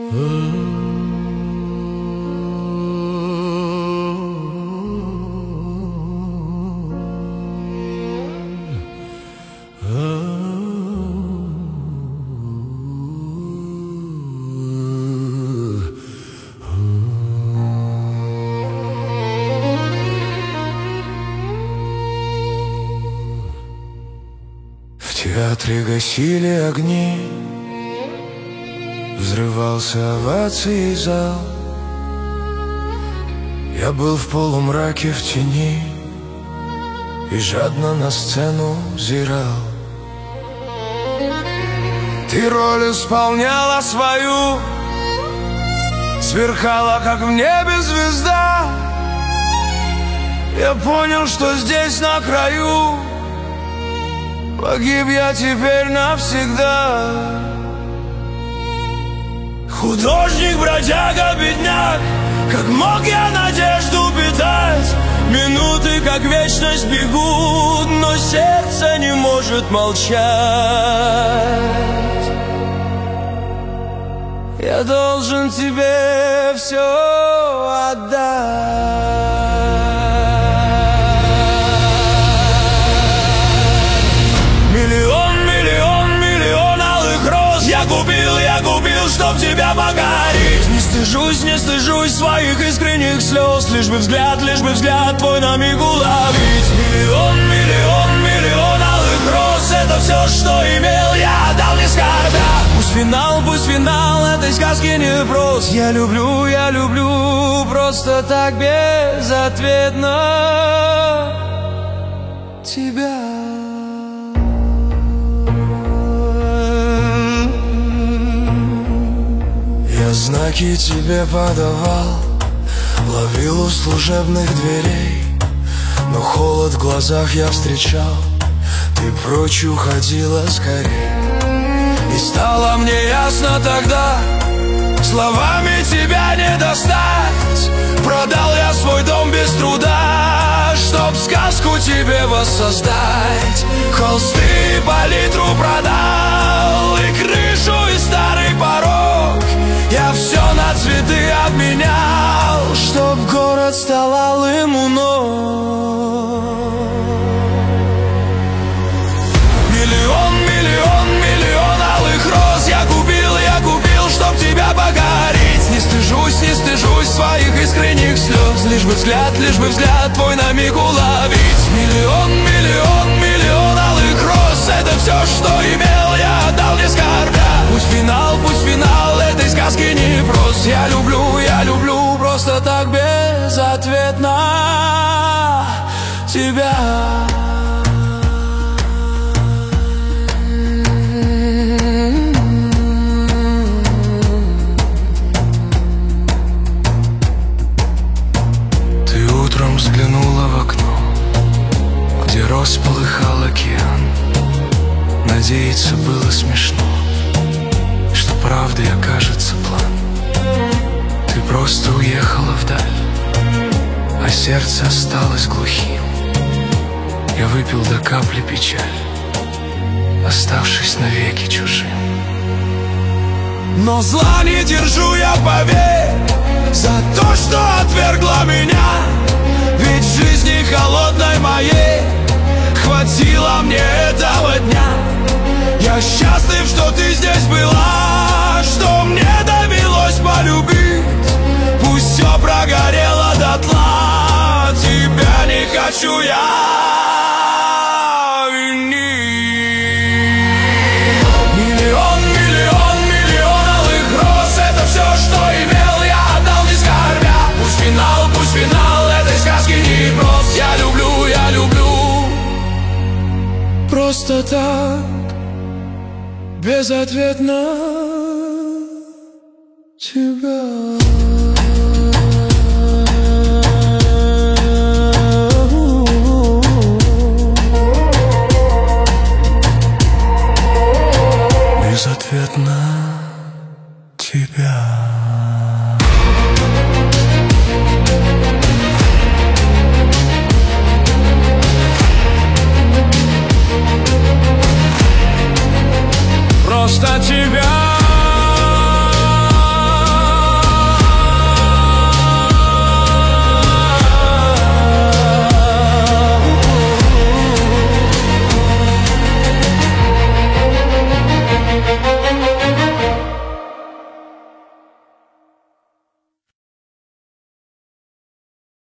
В театре гасили огни, взрывался овацией зал. Я был в полумраке, в тени, и жадно на сцену взирал. Ты роль исполняла свою, сверкала, как в небе звезда. Я понял, что здесь на краю погиб я теперь навсегда. Художник, бродяга, бедняк, как мог я надежду питать? Минуты, как вечность, бегут, но сердце не может молчать. Я должен тебе все отдать. Миллион алых роз я губил, чтоб тебя покорить. Не стыжусь своих искренних слез, лишь бы взгляд твой на миг уловить. Миллион алых роз, это все, что имел, я отдал не скорбя. Пусть финал этой сказки не прост. Я люблю просто так безответно тебя. Я знаки тебе подавал, ловил у служебных дверей, но холод в глазах я встречал. Ты прочь уходила скорей. И стало мне ясно тогда, словами тебя не достать. Продал я свой дом без труда, чтоб сказку тебе воссоздать. Холсты, палитру продал, и крышу, и старый порог. Я все на цветы обменял, чтоб город стал алым у ног. Миллион алых роз я купил, чтоб тебя покорить. Не стыжусь своих искренних слез, лишь бы взгляд твой на миг уловить. Миллион алых роз, это все, что имел, я отдал не скорбя. Пусть финал этой сказки не прост. Я люблю просто так безответно тебя. Ты утром взглянула в окно, где рос полыхал океан. Надеяться было смешно, что правдой окажется план. Ты просто уехала вдаль, а сердце осталось глухим. Я выпил до капли печаль, оставшись навеки чужим. Но зла не держу я, поверь, за то, что отвергла меня. Ведь в жизни холодной моей хватило мне этого дня. Я счастлив, что ты здесь была, что мне довелось полюбить. Пусть все прогорело дотла, тебя не хочу я винить. Миллион алых роз, это все, что имел, я отдал не скорбя. Пусть финал этой сказки не прост. Я люблю просто так безответно тебя. Безответно тебя.